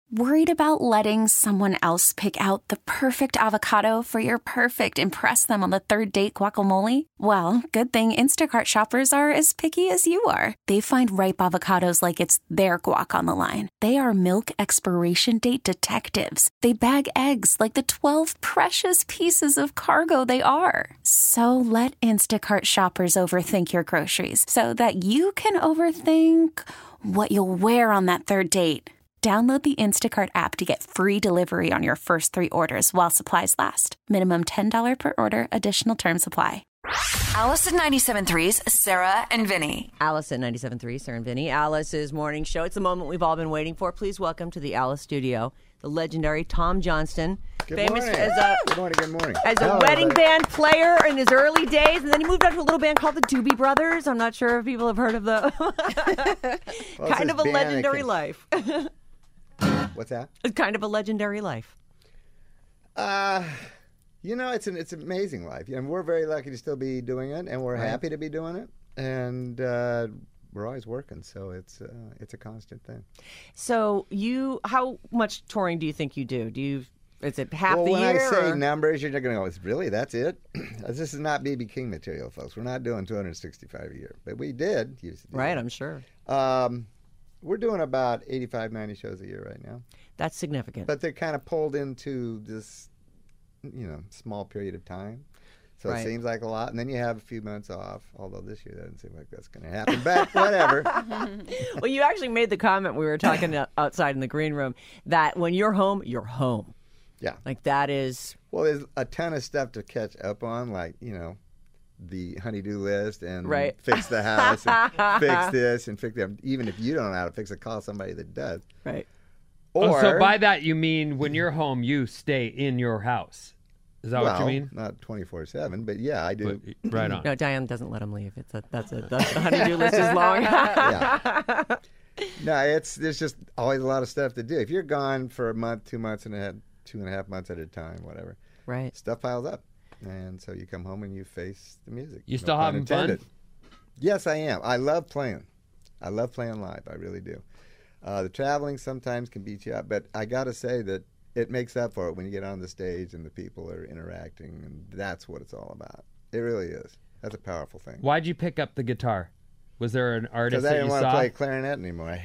Worried about letting someone else pick out the perfect avocado for your perfect impress them on the third date guacamole? Well, good thing Instacart shoppers are as picky as you are. They find ripe avocados like it's their guac on the line. They are milk expiration date detectives. They bag eggs like the 12 precious pieces of cargo they are. So let Instacart shoppers overthink your groceries so that you can overthink what you'll wear on that third date. Download the Instacart app to get free delivery on your first 3 orders while supplies last. Minimum $10 per order. Additional terms apply. Alice at 97.3's Sarah and Vinny. Alice at 97.3, Sarah and Vinny. Alice's morning show. It's the moment we've all been waiting for. Please welcome to the Alice studio, the legendary Tom Johnston. Good morning. Good morning. As a wedding band player in his early days, and then he moved on to a little band called the Doobie Brothers. I'm not sure if people have heard of the kind of a legendary life. What's that? It's kind of a legendary life. It's an amazing life. And we're very lucky to still be doing it, and we're happy to be doing it. And we're always working, so it's a constant thing. So how much touring do you think you do? Is it half the year? When I say numbers, you're not going to go, really, that's it? This is not B.B. King material, folks. We're not doing 265 a year. But we did used to do Right, that. I'm sure. We're doing about 85, 90 shows a year right now. That's significant. But they're kind of pulled into this, small period of time. So It seems like a lot. And then you have a few months off, although this year doesn't seem like that's going to happen. But whatever. Well, you actually made the comment, we were talking outside in the green room, that when you're home, you're home. Yeah. Like that is... Well, there's a ton of stuff to catch up on, like, the honey-do list and fix the house and fix this and fix that. Even if you don't know how to fix it, call somebody that does. Right. Or, so by that you mean when you're home, you stay in your house. Is that what you mean? Not 24/7, but yeah, I do. But, right on. No, Diane doesn't let him leave. The honey-do list is long. Yeah. No, there's just always a lot of stuff to do. If you're gone for a month, 2 months and a half, 2.5 months at a time, whatever. Right. Stuff piles up. And so you come home and you face the music. You still having fun? Yes, I am. I love playing. I love playing live. I really do. The traveling sometimes can beat you up, but I got to say that it makes up for it when you get on the stage and the people are interacting, and that's what it's all about. It really is. That's a powerful thing. Why'd you pick up the guitar? Was there an artist that you saw? Because I didn't want to play clarinet anymore. I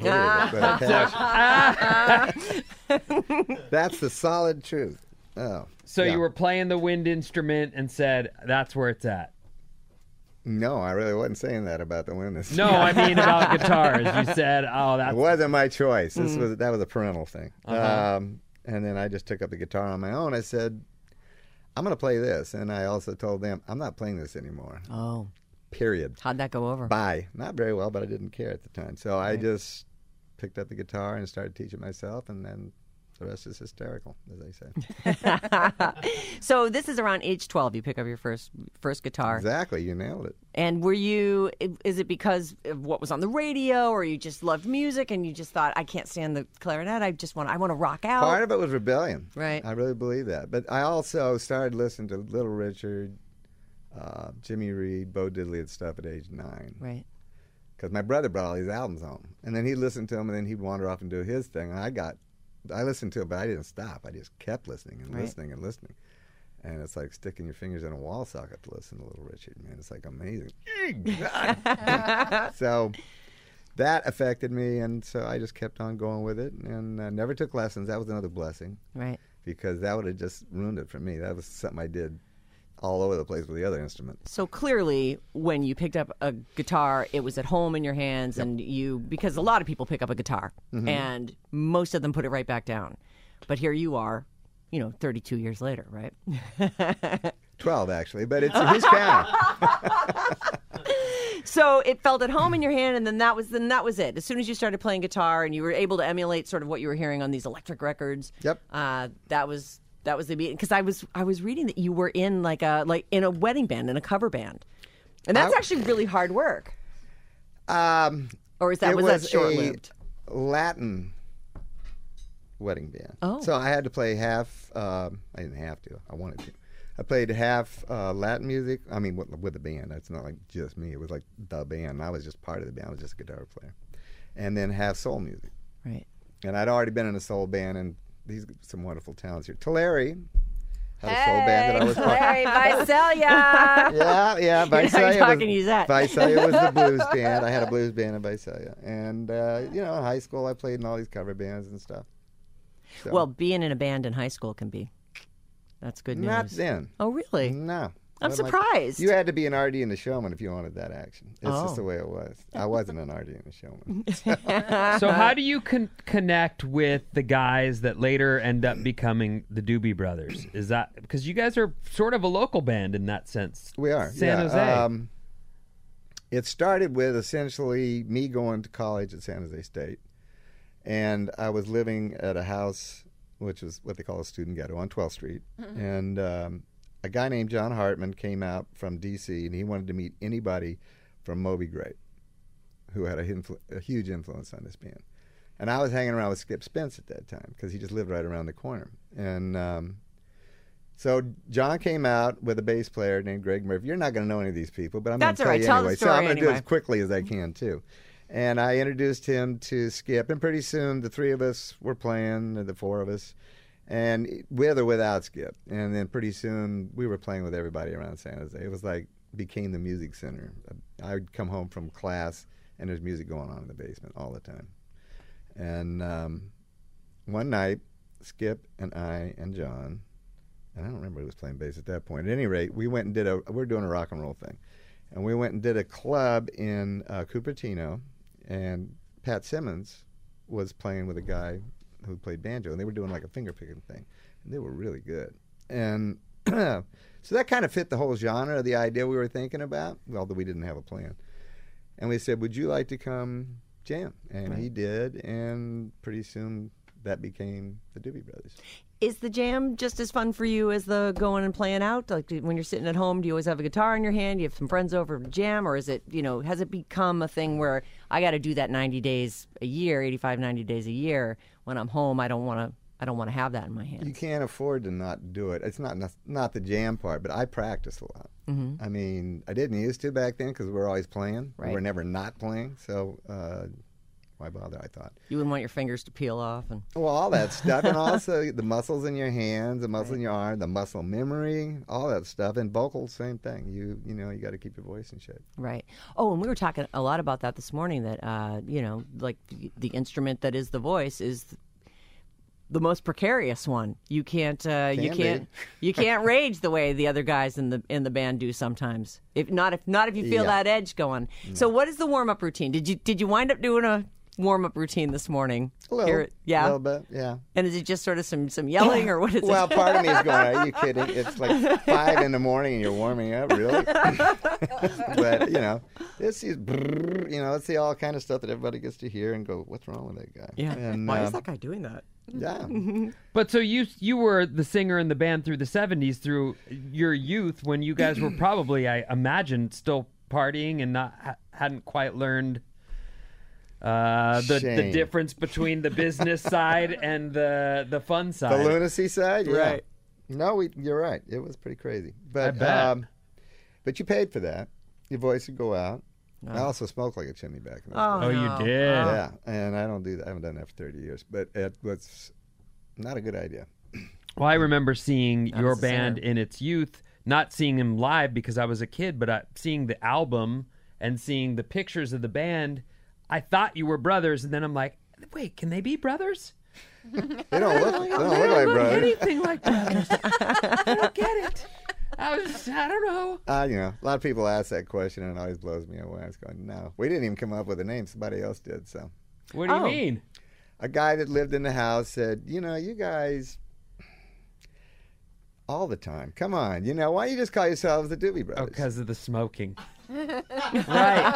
hated it, but I passed. That's the solid truth. Oh. So you were playing the wind instrument and said, that's where it's at. No, I really wasn't saying that about the wind instrument. No, I mean about guitars. You said, that's... It wasn't my choice. That was a parental thing. And then I just took up the guitar on my own. I said, I'm going to play this. And I also told them, I'm not playing this anymore. Oh. Period. How'd that go over? Bye. Not very well, but I didn't care at the time. So I just picked up the guitar and started teaching myself, and then the rest is hysterical, as they say. So this is around age 12. You pick up your first guitar. Exactly. You nailed it. And is it because of what was on the radio, or you just loved music and you just thought, I can't stand the clarinet, I want to rock out? Part of it was rebellion. Right. I really believe that. But I also started listening to Little Richard, Jimmy Reed, Bo Diddley and stuff at age 9. Right. Because my brother brought all these albums home. And then he'd listen to them, and then he'd wander off and do his thing. And I listened to it, but I didn't stop. I just kept listening and listening and listening. And it's like sticking your fingers in a wall socket to listen to Little Richard, man. It's like amazing. So that affected me, and so I just kept on going with it and never took lessons. That was another blessing. Right. Because that would have just ruined it for me. That was something I did all over the place with the other instruments. So clearly, when you picked up a guitar, it was at home in your hands, and because a lot of people pick up a guitar, and most of them put it right back down. But here you are, 32 years later, right? 12, actually, but it's who's counting? So it felt at home in your hand, and then that was it. As soon as you started playing guitar and you were able to emulate sort of what you were hearing on these electric records, that was the beat. Because I was reading that you were in like in a wedding band, in a cover band, and that's actually really hard work. Or was that short-lived? Latin wedding band. Oh, so I had to play half. I didn't have to. I wanted to. I played half Latin music. I mean, with the band. It's not like just me. It was like the band. I was just part of the band. I was just a guitar player, and then half soul music. Right. And I'd already been in a soul band, and these some wonderful talents here. Tulare had a soul band that I was part of. Hey, Visalia! Yeah, Visalia. talking to you, Zach. Visalia was the blues band. I had a blues band in Visalia. And, in high school I played in all these cover bands and stuff. So. Well, being in a band in high school can be. That's good news. Not then. Oh, really? No. I'm surprised. You had to be an Artie and the Showman if you wanted that action. It's just the way it was. I wasn't an Artie and the Showman. So how do you connect with the guys that later end up becoming the Doobie Brothers? Is that because you guys are sort of a local band in that sense? We are. San Jose. It started with essentially me going to college at San Jose State. And I was living at a house, which was what they call a student ghetto, on 12th Street. Mm-hmm. And a guy named John Hartman came out from D.C., and he wanted to meet anybody from Moby Grape who had a huge influence on this band. And I was hanging around with Skip Spence at that time because he just lived right around the corner. And so John came out with a bass player named Greg Murphy. You're not going to know any of these people, but I'm going to tell you anyway. So I'm going to do it as quickly as I can, too. And I introduced him to Skip, and pretty soon the three of us were playing, the four of us, and with or without Skip. And then pretty soon we were playing with everybody around San Jose. It was like, became the music center. I would come home from class, and there's music going on in the basement all the time. And one night, Skip and I and John, and I don't remember who was playing bass at that point. At any rate, we went and we were doing a rock and roll thing. And we went and did a club in Cupertino, and Pat Simmons was playing with a guy who played banjo, and they were doing like a finger-picking thing. And they were really good. And so that kind of fit the whole genre of the idea we were thinking about, although we didn't have a plan. And we said, would you like to come jam? And he did, and pretty soon that became the Doobie Brothers. Is the jam just as fun for you as the going and playing out? Like when you're sitting at home, do you always have a guitar in your hand? Do you have some friends over to jam? Or is it, has it become a thing where I got to do that 90 days a year, 85, 90 days a year? When I'm home, I don't want to have that in my hands. You can't afford to not do it. It's not the jam part, but I practice a lot. Mm-hmm. I mean, I didn't used to back then because we were always playing. Right. We were never not playing, so why bother, I thought. You wouldn't want your fingers to peel off. Well, all that stuff, and also the muscles in your hands, the muscle in your arm, the muscle memory, all that stuff. And vocals, same thing. You got to keep your voice in shape. Right. Oh, and we were talking a lot about that this morning, that, like the instrument that is the voice is the most precarious one. You can't rage the way the other guys in the band do sometimes. If you feel that edge going. No. So what is the warm-up routine? Did you wind up doing a warm-up routine this morning? A little bit, yeah. And is it just sort of some yelling, or what is it? Well, part of me is going, are you kidding? It's like 5 in the morning and you're warming up, really? But, it's these, it's the all kind of stuff that everybody gets to hear and go, what's wrong with that guy? Yeah. And, why is that guy doing that? Yeah. But so you were the singer in the band through the 70s, through your youth, when you guys were probably, I imagine, still partying and hadn't quite learned the difference between the business side and the fun side. The lunacy side? Yeah. Right. No, you're right. It was pretty crazy. But, I bet. But you paid for that. Your voice would go out. No. I also smoked like a chimney back in those days. No. You did? Yeah, and I don't do that. I haven't done that for 30 years. But it was not a good idea. Well, I remember seeing your band in its youth, not seeing them live because I was a kid, but seeing the album and seeing the pictures of the band. I thought you were brothers, and then I'm like, wait, can they be brothers? They don't look like brothers. Anything like brothers. I don't get it. I don't know. A lot of people ask that question, and it always blows me away. I was going, no, we didn't even come up with a name. Somebody else did. So, what do you mean? A guy that lived in the house said, you guys, all the time. Come on, why don't you just call yourselves the Doobie Brothers? Oh, because of the smoking. Right.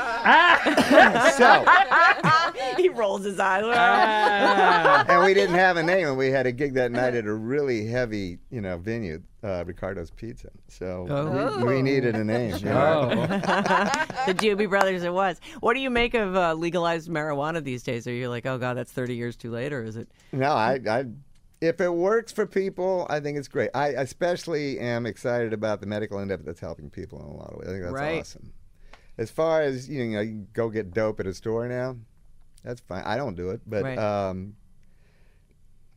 So he rolls his eyes. And we didn't have a name, and we had a gig that night at a really heavy, venue, Ricardo's Pizza. So we needed a name. The Doobie Brothers it was. What do you make of legalized marijuana these days? Are you like, oh God, that's 30 years too late, or is it? No, I if it works for people, I think it's great. I especially am excited about the medical end of it that's helping people in a lot of ways. I think that's awesome. As far as, you go get dope at a store now, that's fine. I don't do it, but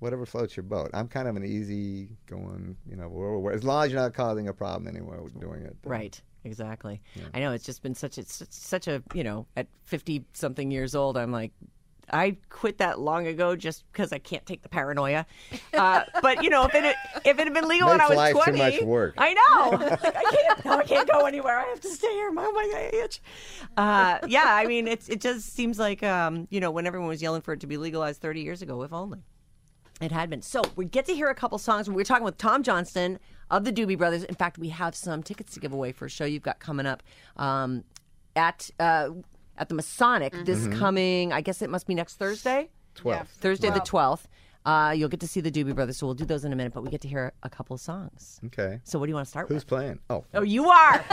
whatever floats your boat. I'm kind of an easy going, as long as you're not causing a problem anywhere with doing it. Right. Exactly. Yeah. I know it's just been such a, at 50 something years old, I'm like, I quit that long ago just because I can't take the paranoia. But if it had been legal when I was 20, too much work. I know. Like, I can't go anywhere. I have to stay here. My itch. I mean, it just seems like when everyone was yelling for it to be legalized 30 years ago, if only. It had been. So we get to hear a couple songs. We're talking with Tom Johnston of the Doobie Brothers. In fact, we have some tickets to give away for a show you've got coming up at the Masonic this coming, I guess it must be next Thursday? 12th. Yeah. Thursday the 12th. You'll get to see the Doobie Brothers, so we'll do those in a minute, but we get to hear a couple of songs. Okay. So what do you want to start with? Who's playing? Oh, you are!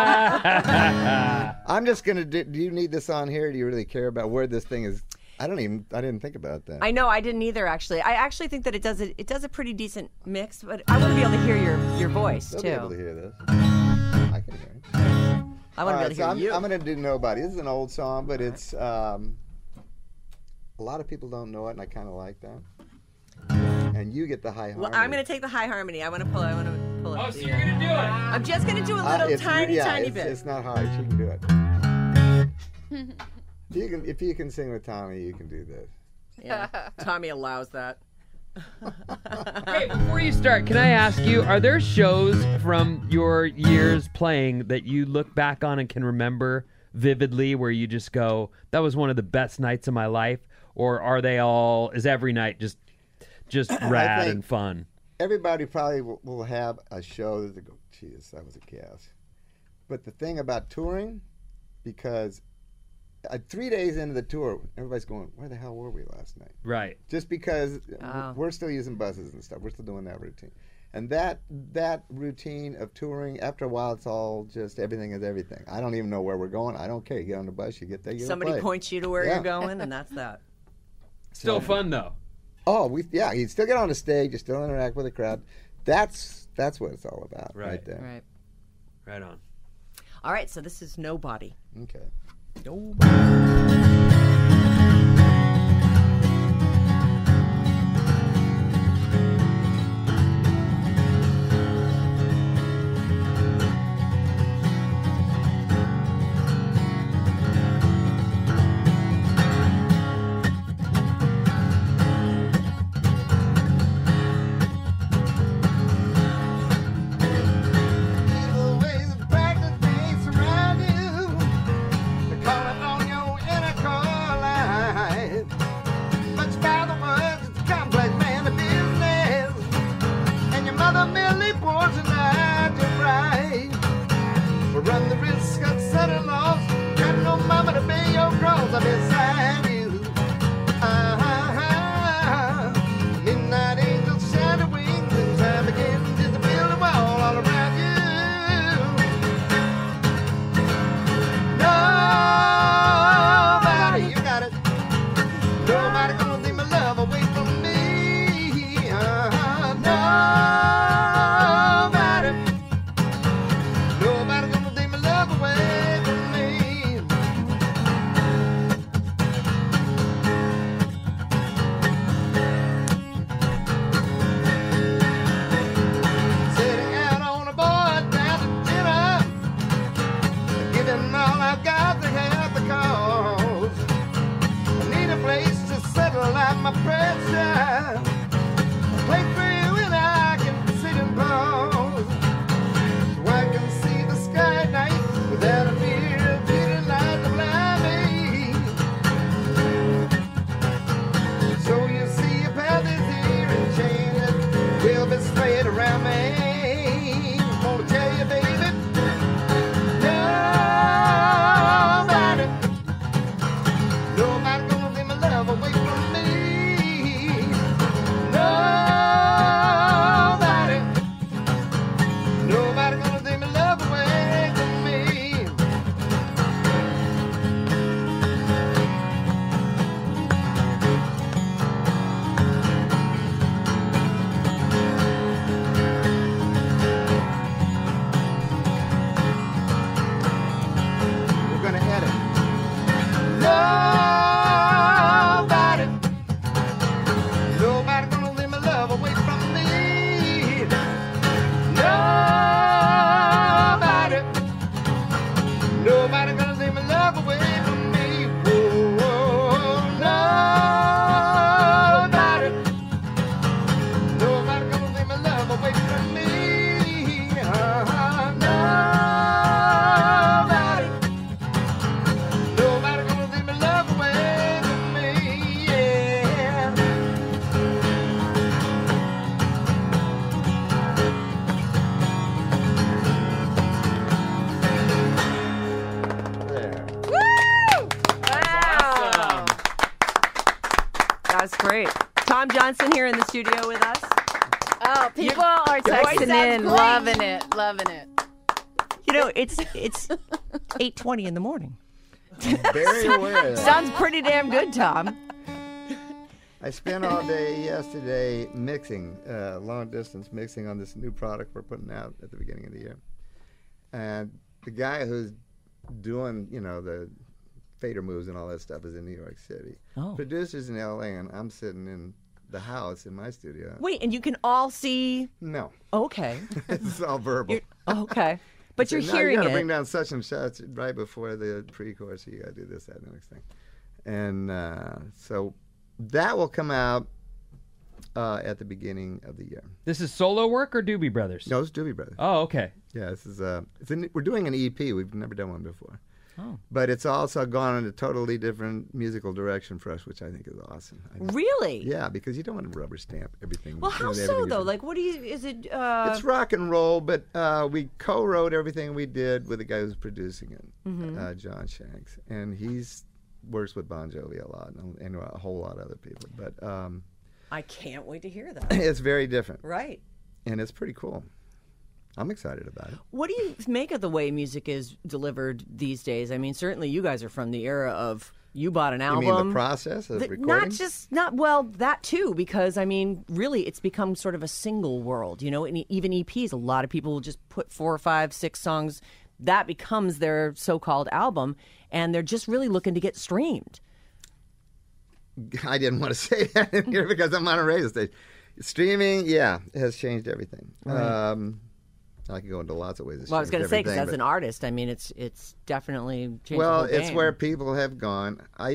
I'm just going to do you need this on here? Do you really care about where this thing is? I didn't think about that. I know, I didn't either, actually. I actually think that it does a pretty decent mix, but I want to be able to hear your voice, They'll too. be able to hear this. I can hear it. I want to be able to hear you. I'm going to do Nobody. This is an old song, but it's a lot of people don't know it, and I kind of like that. And you get the high harmony. Well, I'm going to take the high harmony. I want to pull it. Oh, so you're going to do it? I'm just going to do a little tiny bit. It's not hard. You can do it. If you can sing with Tommy, you can do this. Yeah, Tommy allows that. Hey, before you start, can I ask you, are there shows from your years playing that you look back on and can remember vividly where you just go, that was one of the best nights of my life? Or is every night just rad and fun? Everybody probably will have a show that they go, geez, that was a gas. But the thing about touring, because 3 days into the tour, everybody's going, where the hell were we last night? Right. Just because we're still using buses and stuff. We're still doing that routine. And that routine of touring, after a while, it's all just everything is everything. I don't even know where we're going. I don't care. You get on the bus, you get there, you Somebody points you to where you're going, and that's that. Still fun, though. Oh, you still get on the stage. You still interact with the crowd. That's what it's all about right there. Right on. All right, so this is Nobody. Okay. Call it on your inner car. studio with us. Oh, people are texting in, loving it. You know, it's 8:20 in the morning. Very aware. Sounds pretty damn good, Tom. I spent all day yesterday mixing, long distance mixing on this new product we're putting out at the beginning of the year. And the guy who's doing, the fader moves and all that stuff is in New York City. Oh. Producers in L.A. and I'm sitting in the house in my studio. Wait, and you can all see? No. Okay. It's all verbal. Okay. But you're hearing you got to it. bring down such and such right before the pre-chorus. You got to do this, that, and the next thing. And so that will come out at the beginning of the year. This is solo work or Doobie Brothers? No, it's Doobie Brothers. Oh, okay. Yeah, this is we're doing an EP. We've never done one before. Oh. But it's also gone in a totally different musical direction for us, which I think is awesome. Really? Yeah, because you don't want to rubber stamp everything. Well, how so, though? Like, what do you, is it? It's rock and roll, but we co-wrote everything we did with the guy who's producing it, John Shanks. And he's works with Bon Jovi a lot and a whole lot of other people. But I can't wait to hear that. it's very different. Right. And it's pretty cool. I'm excited about it. What do you make of the way music is delivered these days? I mean, certainly you guys are from the era of you bought an album. You mean the process of recording? That too, because, I mean, really it's become sort of a single world, and even EPs, a lot of people will just put 4 or 5, 6 songs. That becomes their so-called album, and they're just really looking to get streamed. I didn't want to say that in here because I'm on a radio station. Streaming, has changed everything. Right. I could go into lots of ways. Well, I was going to say, because as an artist, I mean, it's definitely changed. Well, the whole it's game. where people have gone. I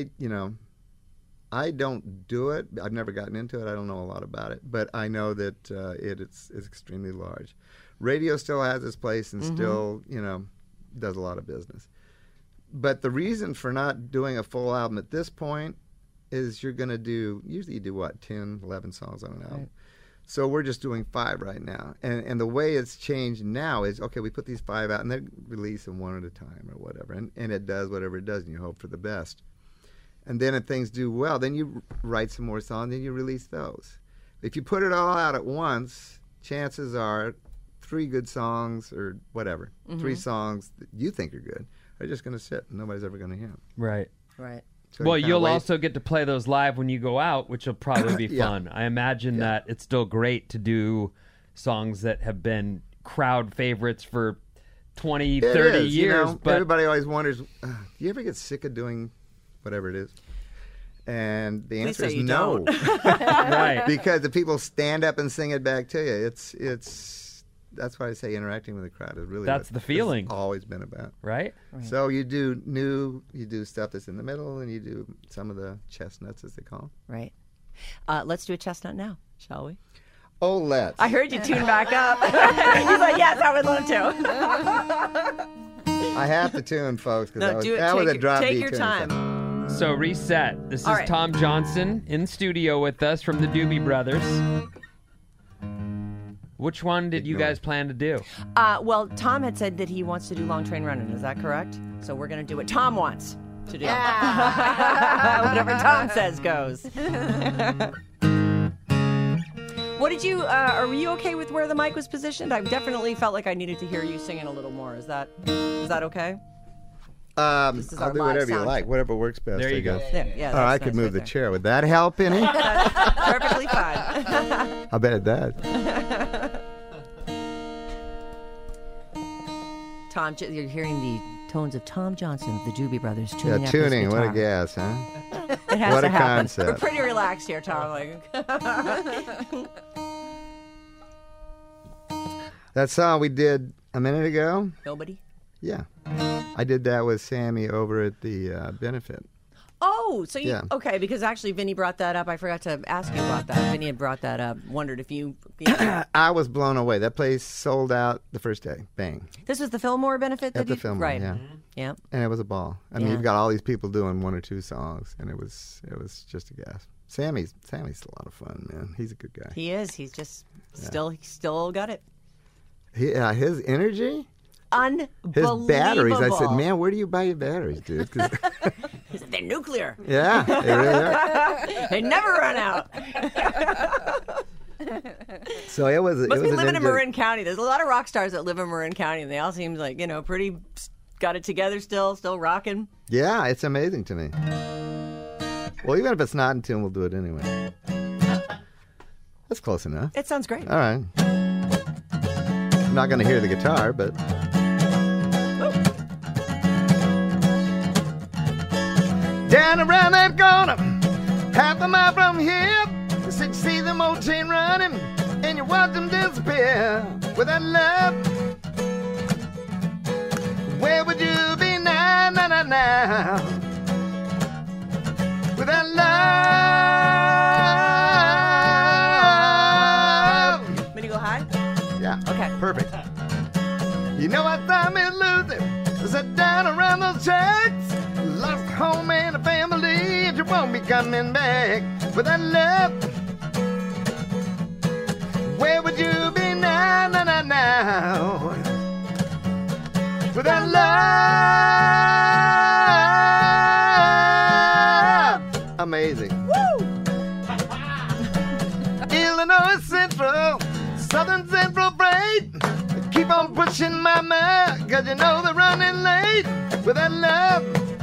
don't do it. I've never gotten into it. I don't know a lot about it, but I know that it's extremely large. Radio still has its place and still, does a lot of business. But the reason for not doing a full album at this point is you're going to usually you do what, 10, 11 songs on an album. Right. So we're just doing 5 right now. And the way it's changed now is, okay, we put these 5 out and then release them one at a time or whatever. And it does whatever it does, and you hope for the best. And then if things do well, then you write some more songs, and you release those. If you put it all out at once, chances are 3 good songs or whatever, 3 songs that you think are good are just going to sit, and nobody's ever going to hear them. Right. Right. So well, you'll also get to play those live when you go out, which will probably be fun. I imagine that it's still great to do songs that have been crowd favorites for 20, 30 years. But everybody always wonders, do you ever get sick of doing whatever it is? And the answer is no. Right. Because the people stand up and sing it back to you. That's why I say interacting with the crowd is really that's the feeling. It's always been about. Right? So you do stuff that's in the middle, and you do some of the chestnuts, as they call them. Right. Let's do a chestnut now, shall we? Oh, let's. I heard you tune back up. He's like, yes, I would love to. I have to tune, folks, because do it. that was a drop beat. Take your time. So reset. This is Tom Johnson in studio with us from the Doobie Brothers. Which one did you guys plan to do? Well, Tom had said that he wants to do Long Train Running. Is that correct? So we're going to do what Tom wants to do. Yeah. Whatever Tom says goes. What did you, are you okay with where the mic was positioned? I definitely felt like I needed to hear you singing a little more. Is that okay? I'll do whatever you like, whatever works best. There you go. Yeah, I could move the chair. Would that help any? Perfectly fine. I bet it does. Tom, you're hearing the tones of Tom Johnson of the Doobie Brothers tuning up tuning. his What guitar. a gas, huh? It has what to a happen. concept. We're pretty relaxed here, Tom. That song we did a minute ago? Nobody? Yeah. I did that with Sammy over at the benefit. Oh, so you, okay, because actually Vinny brought that up. I forgot to ask you about that. Vinny had brought that up. Wondered if you... I was blown away. That place sold out the first day. Bang. This was the Fillmore benefit? At the Fillmore, right. yeah. Mm-hmm. Yeah. And it was a ball. I mean, you've got all these people doing 1 or 2 songs, and it was just a gas. Sammy's a lot of fun, man. He's a good guy. He is. He's just still got it. His energy... Unbelievable. His batteries. I said, man, where do you buy your batteries, dude? They're nuclear. Yeah, they really are. They never run out. So it was. Must be living in Marin County. There's a lot of rock stars that live in Marin County, and they all seem like pretty got it together still rocking. Yeah, it's amazing to me. Well, even if it's not in tune, we'll do it anyway. That's close enough. It sounds great. All right. I'm not going to hear the guitar, but. Down around that corner, half a mile from here, you see them old train running, and you watch them disappear with that love. Where would you be now, now? With that love. Want me to go high? Yeah. Okay. Perfect. You know what time is losing? Sit down around those tracks. Lost home and a family. You won't be coming back with that love. Where would you be now, now? With that love. Amazing. Woo! Illinois Central, Southern Central Freight. Keep on pushing my mind, cause you know they're running late with that love.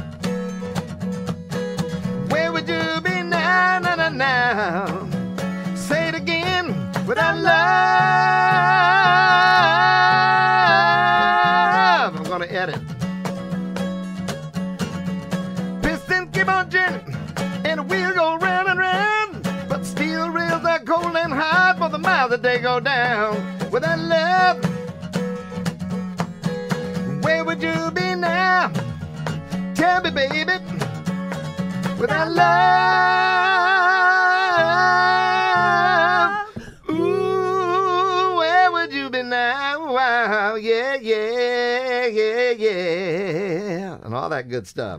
Where would you be now, now? Say it again, with that love. I'm gonna edit. Piston keep on turning, and the wheel go round and round. But steel rails are cold and hard for the miles that they go down. With that love. Where would you be now? Tell me, baby. With that love. Ooh, where would you be now? Wow, yeah, yeah, yeah, yeah. And all that good stuff.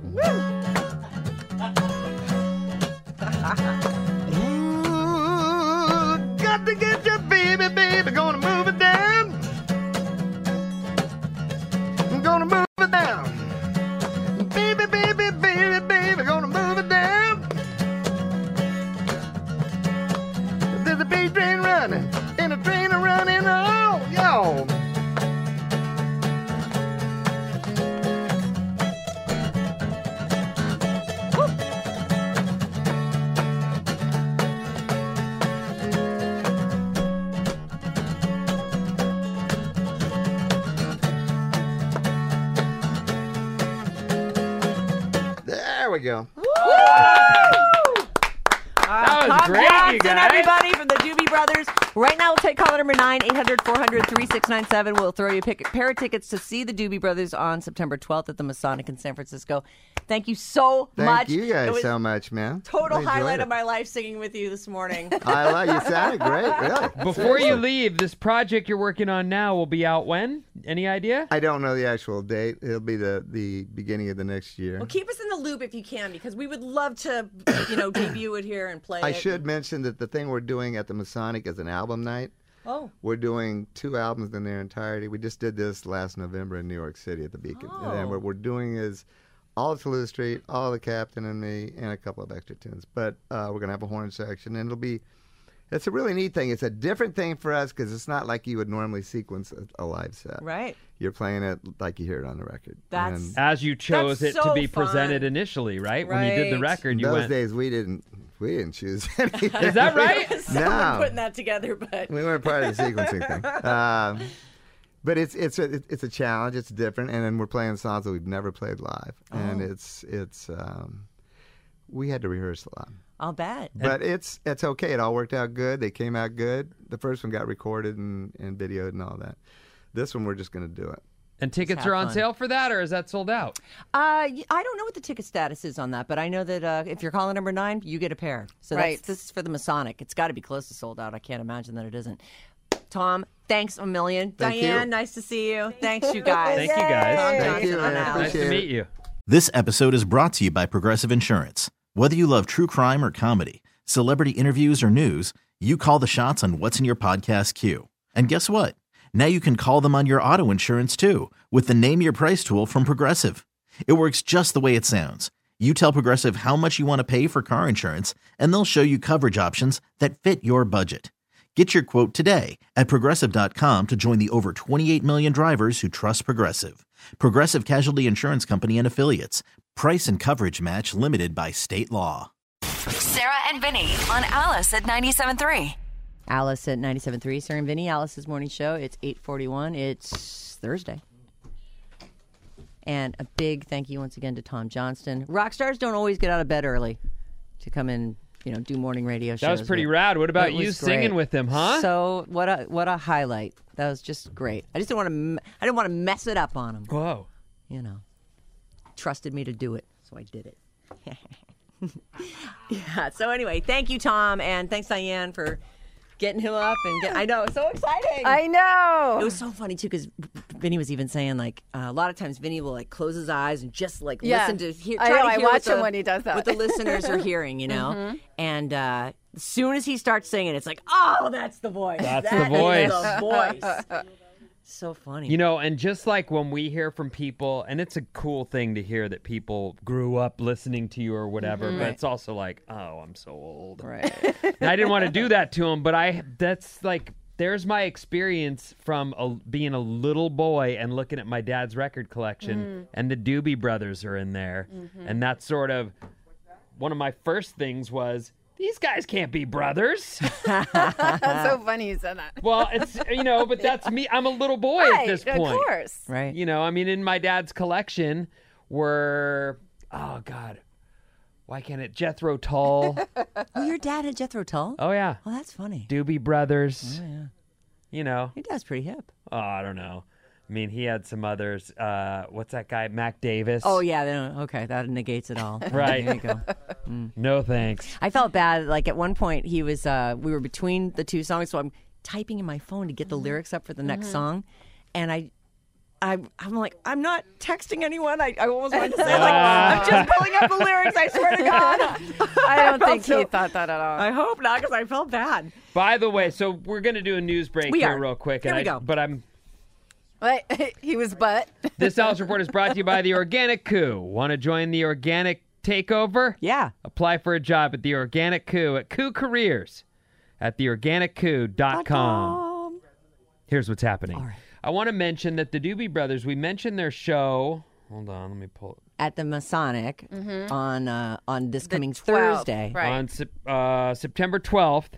Ooh, got to get your baby, baby. Gonna move it down. I'm gonna move it down. Baby, baby, baby, baby, gonna move it down. There's a big train running, and a train running, oh, yo. There we go. That was Tom great, Johnson, you guys. everybody from the Doobie Brothers. Right now, we'll take caller number 9-800-400-3697. We'll throw you a pair of tickets to see the Doobie Brothers on September 12th at the Masonic in San Francisco. Thank you so much. Thank you guys It was so much, man. total I enjoyed highlight it. of my life singing with you this morning. I like you. Sounded great, really. Before you leave, this project you're working on now will be out when? Any idea? I don't know the actual date. It'll be the beginning of the next year. Well, keep us in the loop if you can, because we would love to, debut it here and play I it. should mention that the thing we're doing at the Masonic is an album night. Oh. We're doing 2 albums in their entirety. We just did this last November in New York City at the Beacon. Oh. And then what we're doing is all of Toulouse Street, all the Captain and Me, and a couple of extra tunes. But we're going to have a horn section, and it's a really neat thing. It's a different thing for us because it's not like you would normally sequence a live set. Right. You're playing it like you hear it on the record. That's As you chose That's it to so be fun. presented initially, right? When you did the Right. record, In you those went. days, we didn't choose anything. Is that right? Someone No. putting that together, but We weren't part of the sequencing thing. But it's a challenge. It's different, and then we're playing songs that we've never played live, and it's we had to rehearse a lot. I'll bet. But it's okay. It all worked out good. They came out good. The first one got recorded and videoed and all that. This one, we're just going to do it. And tickets have are on fun. sale for that, or is that sold out? I don't know what the ticket status is on that, but I know that if you're calling number 9, you get a pair. So Right. this is for the Masonic. It's got to be close to sold out. I can't imagine that it isn't. Tom, thanks a million. Thank Diane, you. nice to see you. Thanks, you guys. Thank you, guys. Tom Thank Johnson you, on man. Alex. Nice to Appreciate meet it. you. This episode is brought to you by Progressive Insurance. Whether you love true crime or comedy, celebrity interviews or news, you call the shots on what's in your podcast queue. And guess what? Now you can call them on your auto insurance too with the Name Your Price tool from Progressive. It works just the way it sounds. You tell Progressive how much you want to pay for car insurance, and they'll show you coverage options that fit your budget. Get your quote today at Progressive.com to join the over 28 million drivers who trust Progressive. Progressive Casualty Insurance Company and Affiliates. Price and coverage match limited by state law. Sarah and Vinny on Alice at 97.3. Alice at 97.3. Sarah and Vinny, Alice's morning show. It's 8:41. It's Thursday. And a big thank you once again to Tom Johnston. Rock stars don't always get out of bed early to come in, do morning radio shows. That was pretty rad. What about you singing with him, huh? So what a highlight. That was just great. I just didn't want to mess it up on him. Whoa. Trusted me to do it, so I did it. Yeah. So anyway, thank you, Tom, and thanks, Diane, for getting him up I know, it's so exciting. I know. It was so funny too because Vinny was even saying a lot of times Vinny will close his eyes and just listen to hear. I watch him when he does that. What the listeners are hearing, Mm-hmm. And as soon as he starts singing, it's like, oh, that's the voice. That's the voice. The voice. So funny. And just like when we hear from people, and it's a cool thing to hear that people grew up listening to you or whatever, but it's also like, oh, I'm so old. Right. And I didn't want to do that to him, but that's like, there's my experience from being a little boy and looking at my dad's record collection, and the Doobie Brothers are in there. And that's sort of one of my first things was, these guys can't be brothers. That's so funny you said that. Well, it's, but that's me. I'm a little boy at this point. Of course. Right. In my dad's collection were, oh, God, why can't it? Jethro Tull. Oh, your dad had Jethro Tull? Oh, yeah. Oh, that's funny. Doobie Brothers. Oh, yeah. Your dad's pretty hip. Oh, I don't know. I mean, he had some others. What's that guy? Mac Davis. Oh, yeah. Okay, that negates it all. Right. There you go. No thanks. I felt bad. Like at one point, he was. We were between the two songs, so I'm typing in my phone to get the lyrics up for the next song, and I'm like, I'm not texting anyone. I almost wanted to say, I'm just pulling up the lyrics. I swear to God. I don't think he thought that at all. I hope not, because I felt bad. By the way, so we're gonna do a news break here real quick. Here we go. But I'm. He was but. This Alice Report is brought to you by The Organic Coup. Want to join the Organic Takeover? Yeah. Apply for a job at The Organic Coup at Coup Careers at theorganiccoup.com. Here's what's happening. All right. I want to mention that the Doobie Brothers, we mentioned their show. Hold on, let me pull it. At the Masonic on this coming 12th, Thursday. right. On September 12th.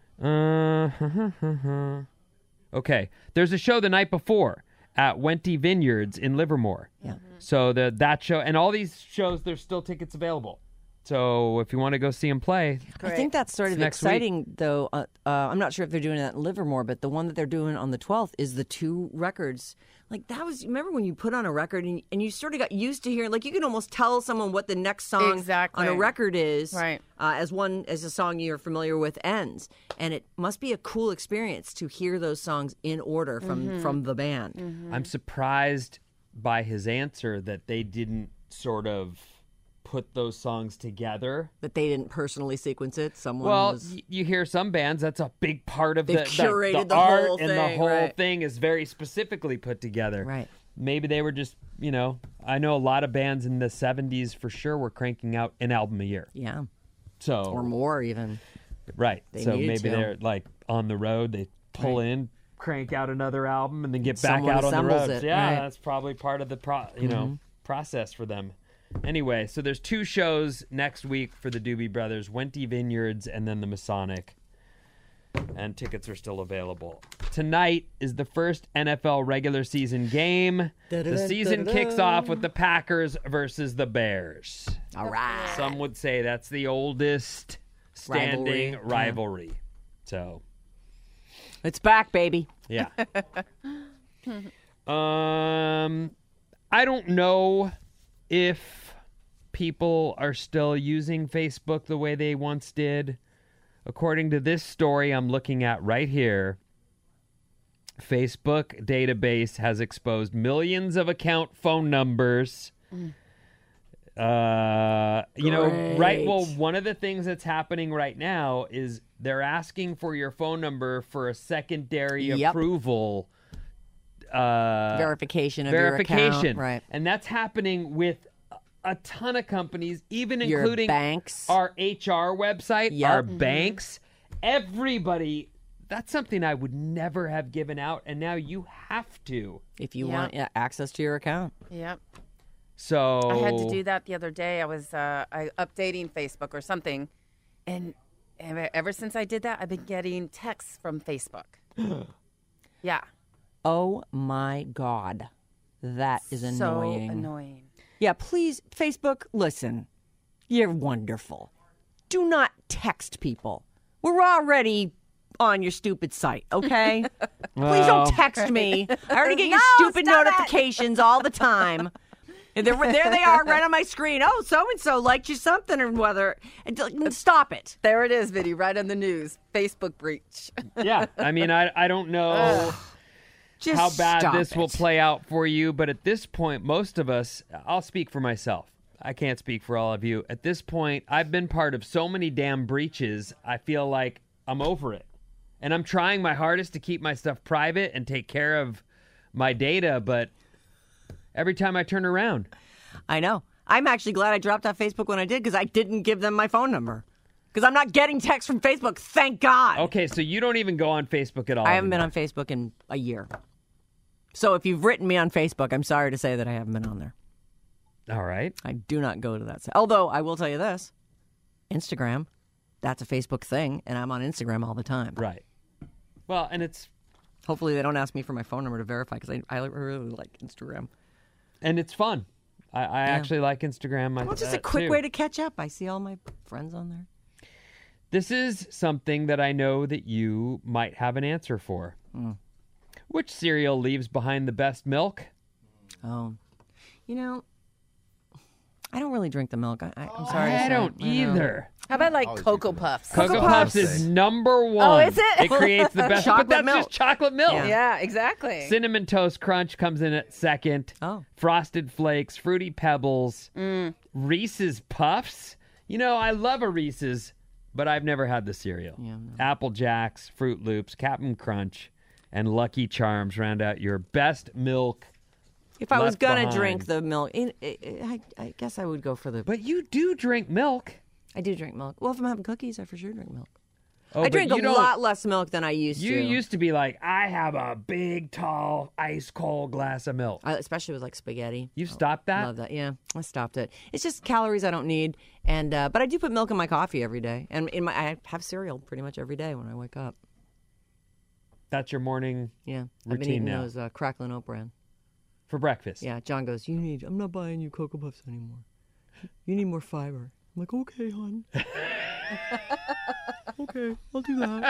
Okay. There's a show the night before at Wenty Vineyards in Livermore. Yeah. So that show, and all these shows, there's still tickets available. So if you want to go see them play. I think that's sort of next exciting, though. I'm not sure if they're doing that in Livermore, but the one that they're doing on the 12th is the two records. Like, that was, remember when you put on a record and you sort of got used to hearing, like, you can almost tell someone what the next song on a record is, right? As a song you're familiar with ends. And it must be a cool experience to hear those songs in order from the band. Mm-hmm. I'm surprised by his answer that they didn't sort of put those songs together. That they didn't personally sequence it. You hear some bands, that's a big part of They've curated the art, whole and thing, the whole right. thing is very specifically put together. Right. Maybe they were just, I know a lot of bands in the 70s for sure were cranking out an album a year. Yeah. So or more even. Right. So maybe to. they're like on the road, they pull in, crank out another album, and then get back out on the road. That's probably part of the process for them. Anyway, so there's two shows next week for the Doobie Brothers, Wenty Vineyards and then the Masonic. And tickets are still available. Tonight is the first NFL regular season game. The season kicks off with the Packers versus the Bears. All right. Some would say that's the oldest standing rivalry. So it's back, baby. Yeah. I don't know if people are still using Facebook the way they once did. According to this story I'm looking at right here, Facebook database has exposed millions of account phone numbers. Right? Well, one of the things that's happening right now is they're asking for your phone number for a secondary approval. Verification of your account. Right. And that's happening with a ton of companies, even your including banks, our HR website, our banks. Everybody that's something I would never have given out, and now you have to. If you want access to your account. Yep. So I had to do that the other day. I was updating Facebook or something, and ever since I did that, I've been getting texts from Facebook. Yeah. Oh, my God. That is annoying. So annoying. Yeah, please, Facebook, listen. You're wonderful. Do not text people. We're already on your stupid site, okay? Please don't text me. I already get your stupid notifications all the time. And there they are right on my screen. Oh, so-and-so liked you something or whether. Stop it. There it is, Vinny, right on the news. Facebook breach. Yeah, I mean, I don't know how bad this will play out for you, but at this point, most of us, I'll speak for myself. I can't speak for all of you. At this point, I've been part of so many damn breaches, I feel like I'm over it. And I'm trying my hardest to keep my stuff private and take care of my data, but every time I turn around. I know. I'm actually glad I dropped off Facebook when I did because I didn't give them my phone number. Because I'm not getting texts from Facebook, thank God. Okay, so you don't even go on Facebook at all. I haven't been on Facebook in a year. So if you've written me on Facebook, I'm sorry to say that I haven't been on there. All right. I do not go to that site. Although, I will tell you this. Instagram, that's a Facebook thing, and I'm on Instagram all the time. Right. Well, and it's... Hopefully they don't ask me for my phone number to verify, because I really like Instagram. And it's fun. I actually like Instagram. Well, it's just a quick way to catch up. I see all my friends on there. This is something that I know that you might have an answer for. Which cereal leaves behind the best milk? Oh. You know, I don't really drink the milk. I'm sorry to say. I don't either. How about like Cocoa Puffs? Cocoa Puffs is number one. Oh, is it? It creates the best, but that's milk. just chocolate milk. Yeah, exactly. Cinnamon Toast Crunch comes in at second. Oh. Frosted Flakes, Fruity Pebbles, Reese's Puffs. You know, I love a Reese's, but I've never had the cereal. Yeah, no. Apple Jacks, Fruit Loops, Captain Crunch, and Lucky Charms round out your best milk. If I was going to behind. drink the milk, I guess I would go for the... But you do drink milk. I do drink milk. Well, if I'm having cookies, I for sure drink milk. Oh, I drink a lot less milk than I used to. You used to be like, I have a big, tall, ice-cold glass of milk. Especially with like spaghetti. You stopped that? Love that. Yeah, I stopped it. It's just calories I don't need, and but I do put milk in my coffee every day, and I have cereal pretty much every day when I wake up. That's your morning routine routine I've been eating now. those Cracklin' Oat Bran. For breakfast. Yeah, John goes, I'm not buying you Cocoa Puffs anymore. You need more fiber. I'm like, okay, hon. Okay, I'll do that.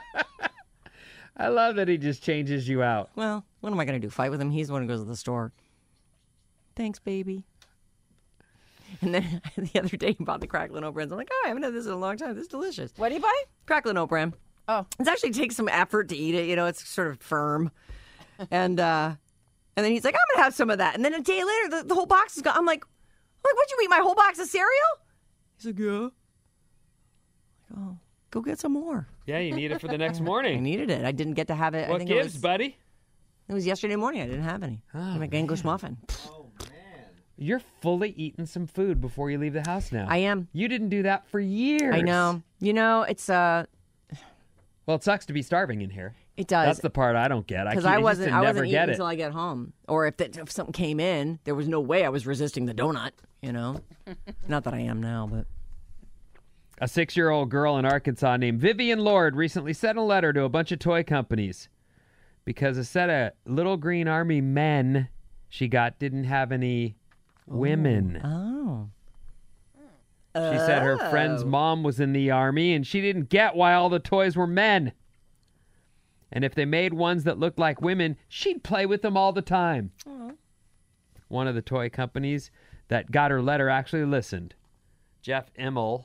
I love that he just changes you out. Well, what am I going to do? Fight with him? He's the one who goes to the store. Thanks, baby. And then the other day he bought the Cracklin' Oat Brans. I'm like, I haven't had this in a long time. This is delicious. What do you buy? Cracklin' Oat Bran. Oh. It actually takes some effort to eat it. You know, it's sort of firm. And then he's like, I'm going to have some of that. And then a day later, the whole box is gone. I'm like, what'd you eat, my whole box of cereal? He's like, yeah. I'm like, oh, go get some more. Yeah, you need it for the next I morning. needed it. I didn't get to have it. What I think gives, buddy? It was yesterday morning. I didn't have any. Like English muffin. You're fully eating some food before you leave the house now. I am. You didn't do that for years. I know. You know, it's Well, it sucks to be starving in here. It does. That's the part I don't get. Because I wasn't never eating get it until I get home. Or if something came in, there was no way I was resisting the donut, you know? Not that I am now, but... A 6-year-old girl in Arkansas named Vivian Lord recently sent a letter to a bunch of toy companies because a set of little green army men she got didn't have any women. Oh. She said her friend's mom was in the army and she didn't get why all the toys were men. And if they made ones that looked like women, she'd play with them all the time. Aww. One of the toy companies that got her letter actually listened. Jeff Immel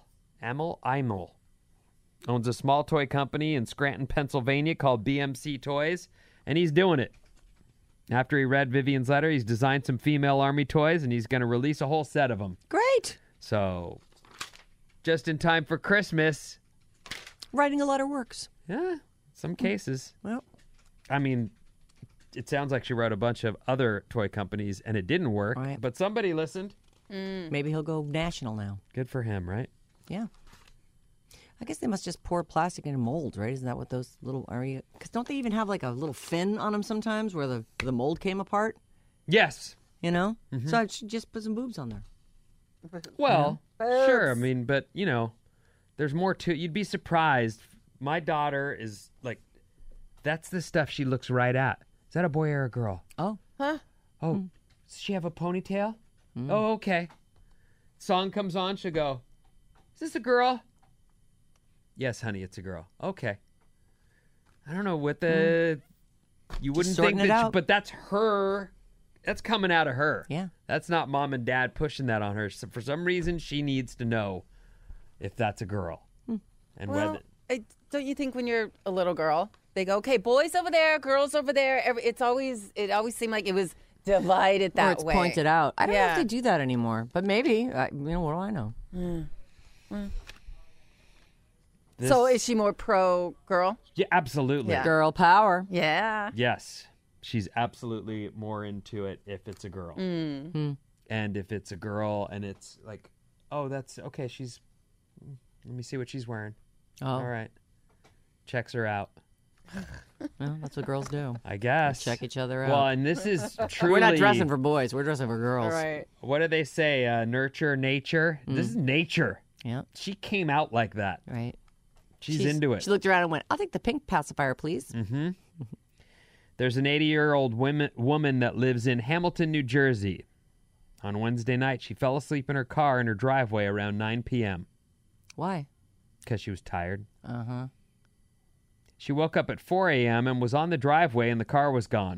owns a small toy company in Scranton, Pennsylvania called BMC Toys, and he's doing it. After he read Vivian's letter, he's designed some female army toys, and he's going to release a whole set of them. Great. So, just in time for Christmas. Writing a letter works. Yeah, some cases. Well, I mean, it sounds like she wrote a bunch of other toy companies, and it didn't work, right. But somebody listened. Maybe he'll go national now. Good for him, right? Yeah. I guess they must just pour plastic in a mold, right? Isn't that what those little are? Because don't they even have like a little fin on them sometimes where the mold came apart? Yes. You know? So I should just put some boobs on there. Well, sure. I mean, but, you know, there's more to it. You'd be surprised. My daughter is like, that's the stuff she looks right at. Is that a boy or a girl? Oh. Huh? Oh, does she have a ponytail? Oh, okay. Song comes on, she'll go, is this a girl? Yes, honey, it's a girl. Okay. I don't know what the... You wouldn't think that, but that's her. That's coming out of her. Yeah. That's not mom and dad pushing that on her. So for some reason, she needs to know if that's a girl. And well, don't you think when you're a little girl, they go, okay, boys over there, girls over there. It always seemed like it was divided that way. Or it's pointed out. I don't know if they do that anymore, but maybe. You know, what do I know? So is she more pro girl? Yeah, absolutely. Yeah. Girl power. Yeah. Yes. She's absolutely more into it if it's a girl. And if it's a girl and it's like, oh, that's okay. Let me see what she's wearing. Oh. All right. Checks her out. Well, that's what girls do. I guess. Check each other out. Well, and this is truly... We're not dressing for boys. We're dressing for girls. Right. What do they say? Nurture, nature. This is nature. Yeah. She came out like that. Right. She's into it. She looked around and went, I'll take the pink pacifier, please. There's an 80-year-old woman that lives in Hamilton, New Jersey. On Wednesday night, she fell asleep in her car in her driveway around 9 p.m. Why? Because she was tired. Uh-huh. She woke up at 4 a.m. and was on the driveway and the car was gone.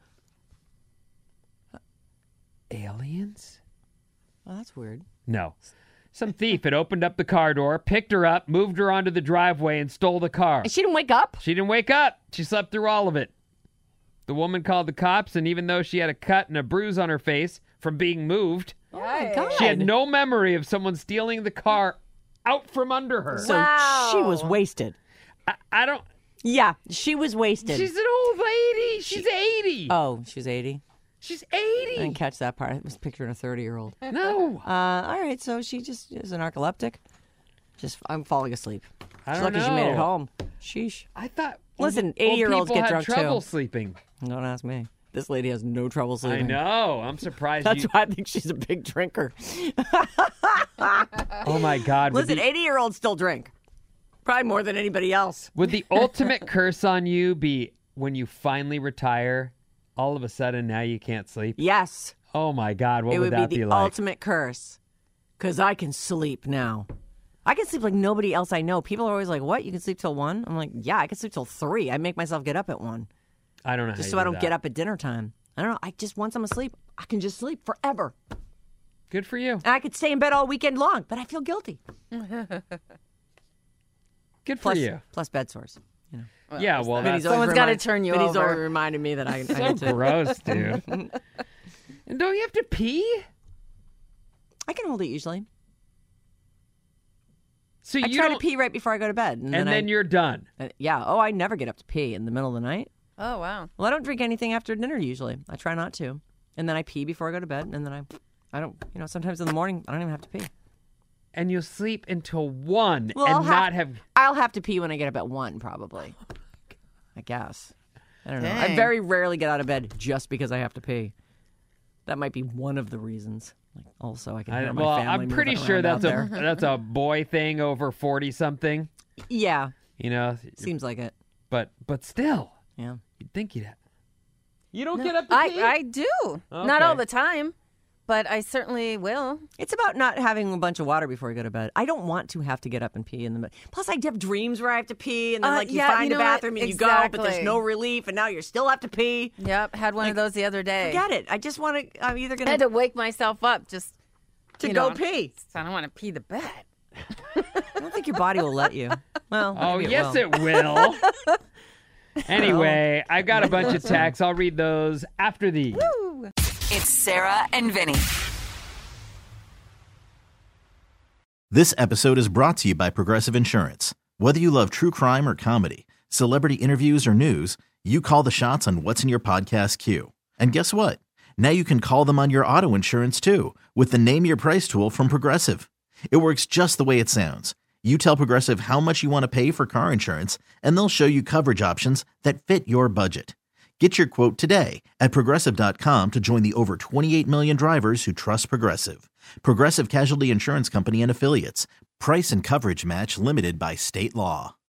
Aliens? Well, that's weird. No. Some thief had opened up the car door, picked her up, moved her onto the driveway, and stole the car. And she didn't wake up? She didn't wake up. She slept through all of it. The woman called the cops, and even though she had a cut and a bruise on her face from being moved, Oh, my God. she had no memory of someone stealing the car out from under her. So she was wasted. I don't... Yeah, she was wasted. She's an old lady. She's 80. Oh, she's 80? She's I 80. didn't catch that part. I was picturing a 30-year-old. No. All right, so she just is an narcoleptic. I'm falling asleep. I She's don't lucky she made it know. home. Sheesh. I thought... Listen, old 80-year-olds people get had drunk, trouble too. sleeping. Don't ask me. This lady has no trouble I sleeping. know. I'm surprised That's you... why I think she's a big drinker. Oh, my God. Listen, 80-year-olds still drink. Probably more than anybody else. Would the ultimate curse on you be when you finally retire, all of a sudden now you can't sleep? Yes. Oh, my God. What It would would that be the like? ultimate curse. Because I can sleep now. I can sleep like nobody else I know. People are always like, what? You can sleep till 1? I'm like, yeah, I can sleep till 3. I make myself get up at 1. I don't know Just how so you I do don't that. get up at dinner time. I don't know. Once I'm asleep, I can just sleep forever. Good for you. And I could stay in bed all weekend long, but I feel guilty. Good for Plus, you. plus bed sores. You know. Yeah, well, Vinny's that's always Someone's gotta remind- turn you Vinny's over. always reminded me that I so need to. gross, dude. And don't you have to pee? I can hold it usually. So I you try don't... to pee right before I go to bed. And then you're done. Yeah. Oh, I never get up to pee in the middle of the night. Oh, wow. Well, I don't drink anything after dinner usually. I try not to. And then I pee before I go to bed. And then I don't, sometimes in the morning, I don't even have to pee. And you'll sleep until 1 Well, and not have... I'll have to pee when I get up at 1, probably. I guess. I don't know. I Dang. very rarely get out of bed just because I have to pee. That might be one of the reasons. Like, also, I can hear my family I'm pretty moving sure around out that's there. that's a boy thing over 40-something. Yeah, You know? seems like it. But still, Yeah. you'd think you'd have... You don't get up to pee? I do. Not Okay. all the time, but I certainly will. It's about not having a bunch of water before you go to bed. I don't want to have to get up and pee in the middle. Plus, I have dreams where I have to pee, and then you yeah, find you a know what? bathroom and you go, but there's Exactly. no relief, and now you still have to pee. Yep, had one of those the other day. Forget it. I just want to. I'm either I going had to wake myself up just to you go know, pee. I don't want to pee the bed. I don't think your body will let you. Well, Oh, maybe yes, will. it will. Anyway, I've got a bunch of texts. I'll read those after these. It's Sarah and Vinny. This episode is brought to you by Progressive Insurance. Whether you love true crime or comedy, celebrity interviews or news, you call the shots on what's in your podcast queue. And guess what? Now you can call them on your auto insurance too with the Name Your Price tool from Progressive. It works just the way it sounds. You tell Progressive how much you want to pay for car insurance, and they'll show you coverage options that fit your budget. Get your quote today at Progressive.com to join the over 28 million drivers who trust Progressive. Progressive Casualty Insurance Company and Affiliates. Price and coverage match limited by state law.